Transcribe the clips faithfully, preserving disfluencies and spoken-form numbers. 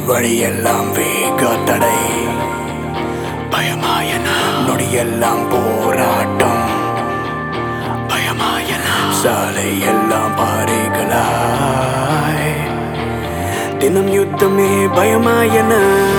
வழியெல்லாம் வேக தடை பயமாயன நொடியெல்லாம் போராட்டம் பயமாயன சாலை எல்லாம் பாறைகளாய் தினம் யுத்தமே பயமாயன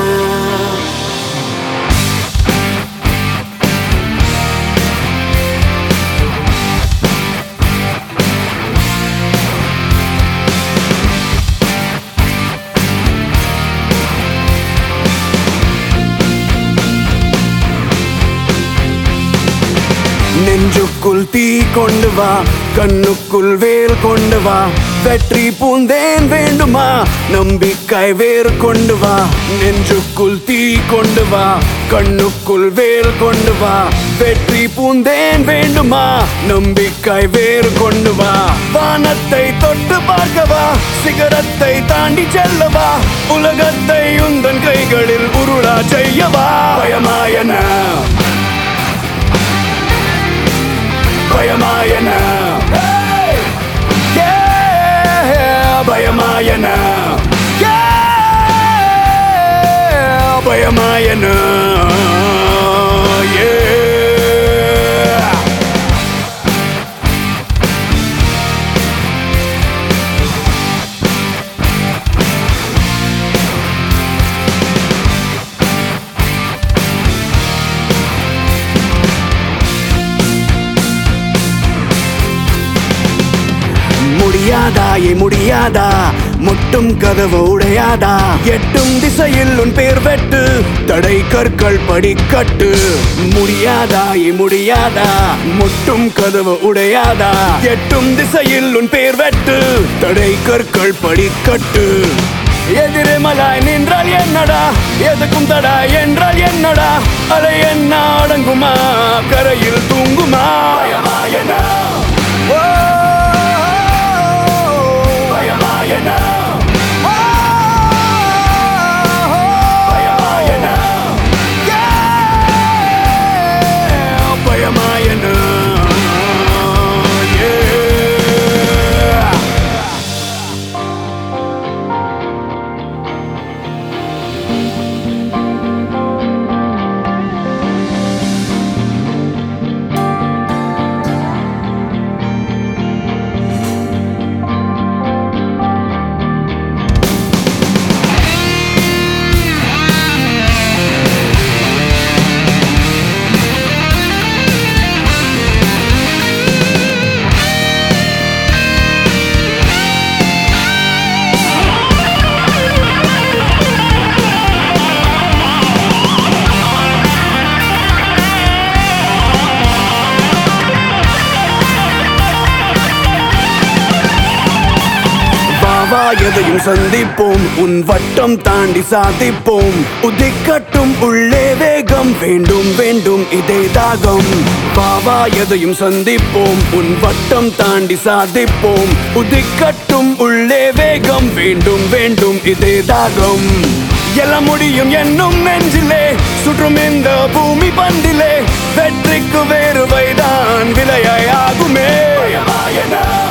நெஞ்சுக்குள் தீ கொண்டு வா கண்ணுக்குள் வேல் கொண்டு வா வெற்றி பூந்தேன் வேண்டுமா நம்பிக்கை வேறு கொண்டு வா நெஞ்சுக்குள் தீ கொண்டு வா கண்ணுக்குள் வேல் கொண்டு வா வெற்றி பூந்தேன் வேண்டுமா நம்பிக்கை வேறு கொண்டு வா வானத்தை தொட்டு பார்க்கவா சிகரத்தை தாண்டி செல்லவா உலகத்தை உந்தன் கைகளில் உருளா செய்யவா பயமாயன பயமாயன பயமாயன பயமாயன முடியாதா ஏ முடியாதா முட்டும் கதவு உடையாதா எட்டும் திசையில் உன் பேர் வெட்டு தடை கற்கள் படிக்கட்டு முடியாதா ஏ முடியாதா முட்டும் கதவு உடையாதா எட்டும் திசையில் உன் பேர் வெட்டு தடை கற்கள் படிக்கட்டு எதிர்மலாய் நின்றால் என்னடா எதுக்கும் தடா என்றால் என்னடா அலை என்ன அடங்குமா கரையில் தூங்குமா பயமாயன எதையும் சந்திப்போம் உன் வட்டம் தாண்டி சாதிப்போம் உதிக்கட்டும் உள்ளே வேகம் வேண்டும் வேண்டும் இதே தாகம் பாவா எதையும் சந்திப்போம் உன் வட்டம் தாண்டி சாதிப்போம் உதிக்கட்டும் உள்ளே வேகம் வேண்டும் வேண்டும் இதே தாகம் எல்லாம் முடியும் என்னும் நெஞ்சிலே சுற்றும் இந்த பூமி பந்திலே வெற்றிக்கு வேறு வைதான் விலையாகுமே பயமாயன